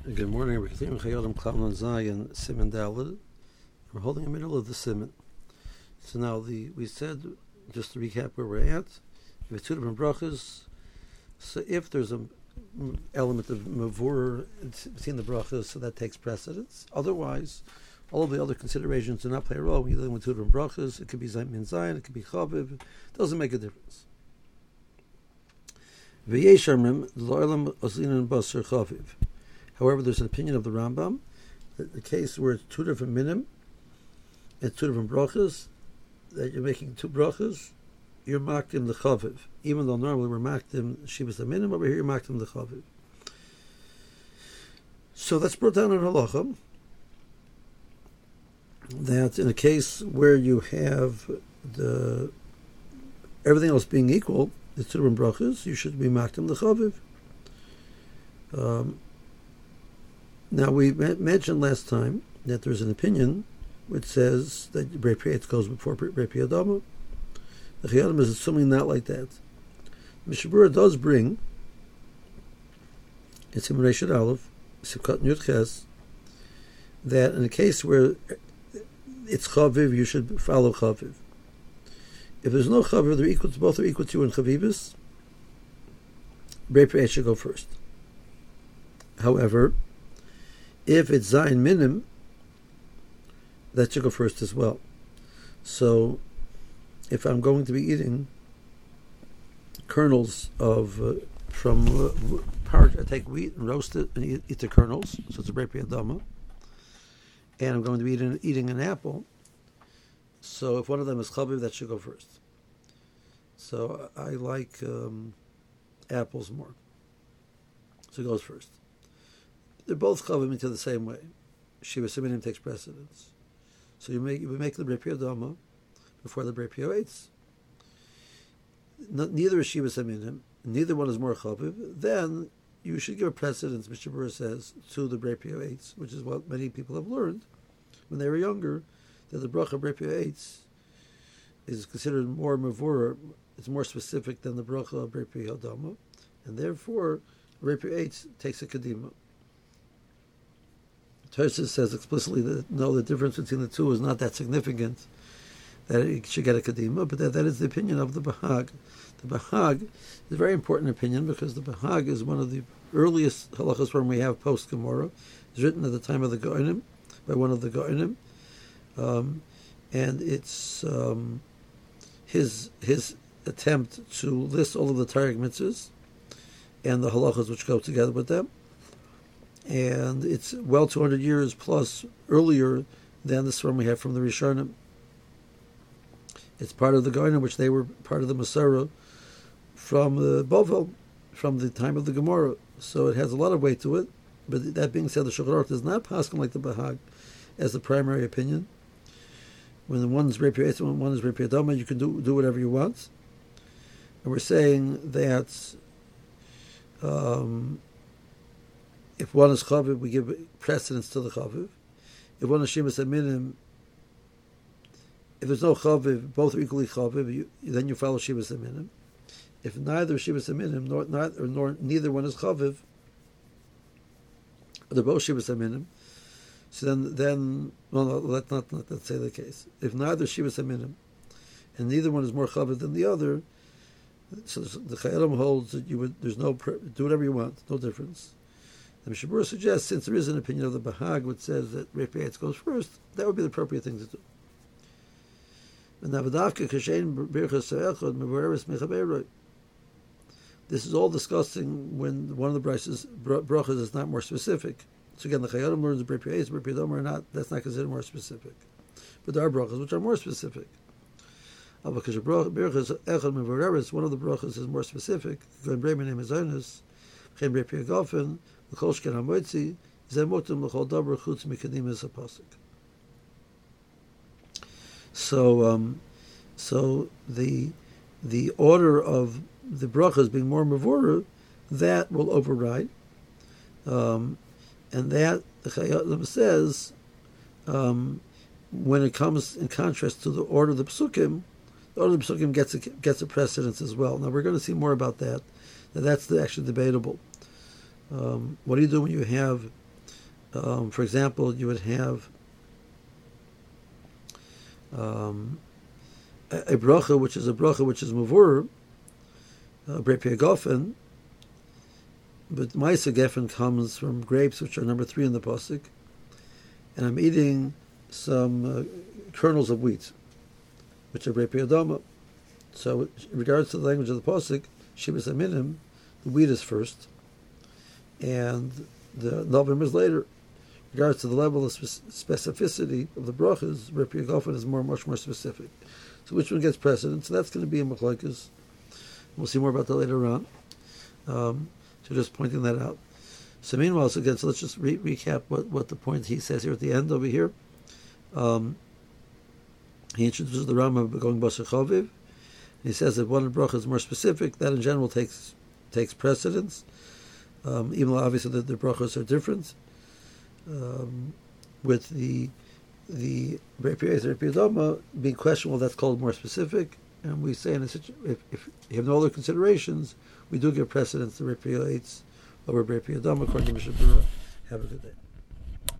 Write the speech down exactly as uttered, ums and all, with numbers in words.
Good morning. We're continuing Chayodim Klam Zayin Simon Daled. We're holding the middle of the Simon. So now the we said, just to recap where we're at, we have two different brachas. So if there's an element of mavur between the brachas, so that takes precedence. Otherwise, all of the other considerations do not play a role. When you're dealing with two different brachas, it could be Zayin Min Zayin, it could be Chaviv. It doesn't make a difference. V'yeshamrim lo'elam oslinin basar Chaviv. However, there's an opinion of the Rambam that the case where it's two different minim and two different brachas, that you're making two brachas, you're makdim the chaviv. Even though normally we're makdim shivas the minim, over here you're makdim the chaviv. So that's brought down in halacha that in a case where you have the everything else being equal, the two different brachas, you should be makdim the chaviv. Um, Now, we mentioned last time that there's an opinion which says that Brei Prietz goes before Brei Piyadama. The Chayodim is assuming not like that. Mishnah Berurah does bring, it's in Reshut Aleph, Sivkat Yud Ches, that in a case where it's Chaviv, you should follow Chaviv. If there's no Chaviv, they're equal to, both are equal to you in Chavivus, Brei Prietz should go first. However, if it's Zayin Minim, that should go first as well. So, if I'm going to be eating kernels of uh, from uh, part, I take wheat and roast it and eat, eat the kernels, so it's a Brei Piyadama, and I'm going to be eating, eating an apple. So, if one of them is Chaviv, that should go first. So, I like um, apples more, so it goes first. They're both chavim into the same way. Shiva Siminim takes precedence. So you make you make the Brei Piyadama before the Brei Piyotz. Neither is Shiva Siminim, neither one is more chaviv. Then you should give a precedence, Mishnah Berurah says, to the Brei Piyotz, which is what many people have learned when they were younger, that the bracha Brei Piyotz is considered more mavur, it's more specific than the bracha Brei Piyadama, and therefore Brei Piyotz takes a kadima. Tosfos says explicitly that no, the difference between the two is not that significant, that it should get a kadima, but that, that is the opinion of the Bahag. The Bahag is a very important opinion because the Bahag is one of the earliest halachas when we have post Gemara. It's written at the time of the Goinim, by one of the Goinim, um, and it's um, his his attempt to list all of the Targum mitzvahs and the halachas which go together with them. And it's well two hundred years plus earlier than the Sfarim we have from the Rishonim. It's part of the Goinim, which they were part of the Masorah from the Bovel, from the time of the Gemara. So it has a lot of weight to it. But that being said, the Shulchan Aruch does not pass like the Bahag as the primary opinion. When the one is Brei Piyotz and one is Brei Piyadama, you can do do whatever you want. And we're saying that um, if one is Chaviv, we give precedence to the Chaviv. If one is Shimas Aminim, if there's no Chaviv, both are equally Chaviv, you, then you follow Shimas Aminim. If neither Shimas Aminim, nor, nor, nor neither one is Chaviv, they're both Shimas Aminim, so then, then well, no, let's not, not let's say the case. If neither Shimas Aminim, and neither one is more Chaviv than the other, so the Chayyim holds that you would, there's no, do whatever you want, no difference. The Mishnah Berurah suggests, since there is an opinion of the Bahag which says that Brei Piyotz goes first, that would be the appropriate thing to do. This is all discussing when one of the brachas brachas is not more specific. So again, the Chayyim learns Brei Piyotz, Brei Piyadama or not, that's not considered more specific. But there are brachas which are more specific. Because one of the brachas is more specific. So, um, so the the order of the brachas being more mavura, that will override, um, and that the Chayyim says um, when it comes in contrast to the order of the psukim, the order of the psukim gets a, gets a precedence as well. Now we're going to see more about that. Now that's the, actually debatable. Um, what do you do when you have Um, for example, you would have um, a, a bracha, which is a bracha which is mavur, a brepia gofen, but Maisa Geffen comes from grapes, which are number three in the pasuk, and I'm eating some uh, kernels of wheat, which are brepia dama. So, in regards to the language of the pasuk, Shivas Aminim, the wheat is first, and the novim is later. In regards to the level of specificity of the brachas, brepia gofen is more, much more specific. So, which one gets precedence? So that's going to be a machlokes. We'll see more about that later on. Um, So just pointing that out. So meanwhile, so again, so let's just re- recap what, what the point he says here at the end over here. Um, he introduces the Rama going Basar Chaviv. He says that one bracha is more specific. That in general takes takes precedence, um, even though obviously the, the brachas are different. Um, with the the Repi Dama being questionable, that's called more specific. And we say in a situ- if, if you have no other considerations, we do give precedence to Repi Eitz over Repi Dama according to Mishnah Berurah. Have a good day.